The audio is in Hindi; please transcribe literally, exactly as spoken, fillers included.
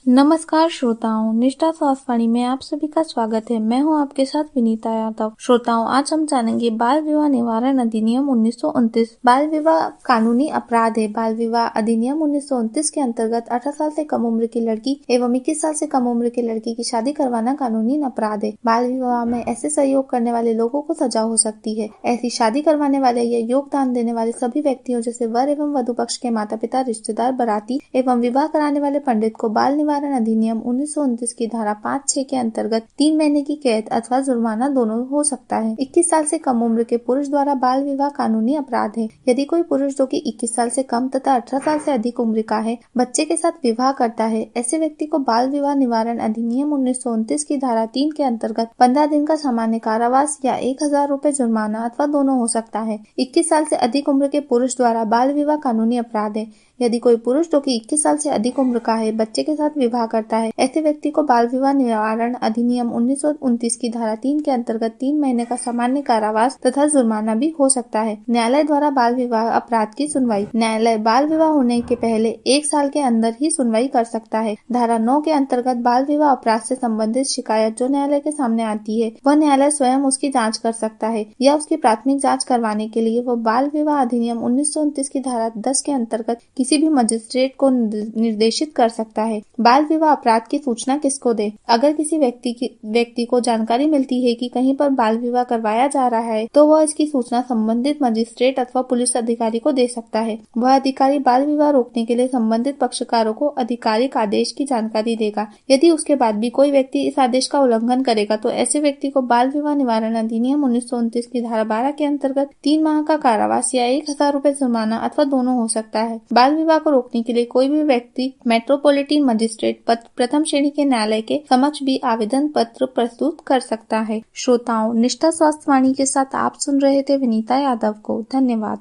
नमस्कार श्रोताओं, निष्ठा स्वास्थ्यवाणी में आप सभी का स्वागत है। मैं हूं आपके साथ विनीता यादव। श्रोताओं, आज हम जानेंगे बाल विवाह निवारण अधिनियम उन्नीस सौ उनतीस। बाल विवाह कानूनी अपराध है। बाल विवाह अधिनियम उन्नीस सौ उनतीस के अंतर्गत अठारह साल से कम उम्र की लड़की एवं इक्कीस साल से कम उम्र की लड़की की शादी करवाना कानूनी अपराध है। बाल विवाह में ऐसे सहयोग करने वाले लोगों को सजा हो सकती है। ऐसी शादी करवाने वाले या योगदान देने वाले सभी व्यक्तियों जैसे वर एवं वधु पक्ष के माता पिता, रिश्तेदार, बाराती एवं विवाह कराने वाले पंडित को बाल निवारण अधिनियम उन्नीस सौ उनतीस की धारा पाँच छह के अंतर्गत तीन महीने की कैद अथवा जुर्माना दोनों हो सकता है। इक्कीस साल से कम उम्र के पुरुष द्वारा बाल विवाह कानूनी अपराध है। यदि कोई पुरुष जो कि इक्कीस साल से कम तथा अठारह साल से अधिक उम्र का है बच्चे के साथ विवाह करता है, ऐसे व्यक्ति को बाल विवाह निवारण अधिनियम उन्नीस सौ उनतीस की धारा तीन के अंतर्गत पंद्रह दिन का सामान्य कारावास या एक हजार रूपए जुर्माना अथवा दोनों हो सकता है। इक्कीस साल से अधिक उम्र के पुरुष द्वारा बाल विवाह कानूनी अपराध है। यदि कोई पुरुष जो कि इक्कीस साल से अधिक उम्र का है बच्चे के साथ विवाह करता है, ऐसे व्यक्ति को बाल विवाह निवारण अधिनियम उन्नीस सौ उनतीस की धारा तीन के अंतर्गत तीन महीने का सामान्य कारावास तथा जुर्माना भी हो सकता है। न्यायालय द्वारा बाल विवाह अपराध की सुनवाई। न्यायालय बाल विवाह होने के पहले एक साल के अंदर ही सुनवाई कर सकता है। धारा नौ के अंतर्गत बाल विवाह अपराध से संबंधित शिकायत जो न्यायालय के सामने आती है वह न्यायालय स्वयं उसकी जाँच कर सकता है या उसकी प्राथमिक जाँच करवाने के लिए वह बाल विवाह अधिनियम उन्नीस सौ उनतीस की धारा दस के अंतर्गत किसी भी मजिस्ट्रेट को निर्देशित कर सकता है। बाल विवाह अपराध की सूचना किसको दे? अगर किसी व्यक्ति की व्यक्ति को जानकारी मिलती है कि कहीं पर बाल विवाह करवाया जा रहा है तो वह इसकी सूचना संबंधित मजिस्ट्रेट अथवा पुलिस अधिकारी को दे सकता है। वह अधिकारी बाल विवाह रोकने के लिए संबंधित पक्षकारों को आधिकारिक आदेश की जानकारी देगा। यदि उसके बाद भी कोई व्यक्ति इस आदेश का उल्लंघन करेगा तो ऐसे व्यक्ति को बाल विवाह निवारण अधिनियम उन्नीस सौ उनतीस की धारा बारह के अंतर्गत तीन माह का कारावास या एक हजार रूपए जुर्माना अथवा दोनों हो सकता है। बाल विवाह को रोकने के लिए कोई भी व्यक्ति मेट्रोपॉलिटन मजिस्ट्रेट पद प्रथम श्रेणी के न्यायालय के समक्ष भी आवेदन पत्र प्रस्तुत कर सकता है। श्रोताओं, निष्ठा स्वास्थ्यवाणी के साथ आप सुन रहे थे विनीता यादव को। धन्यवाद।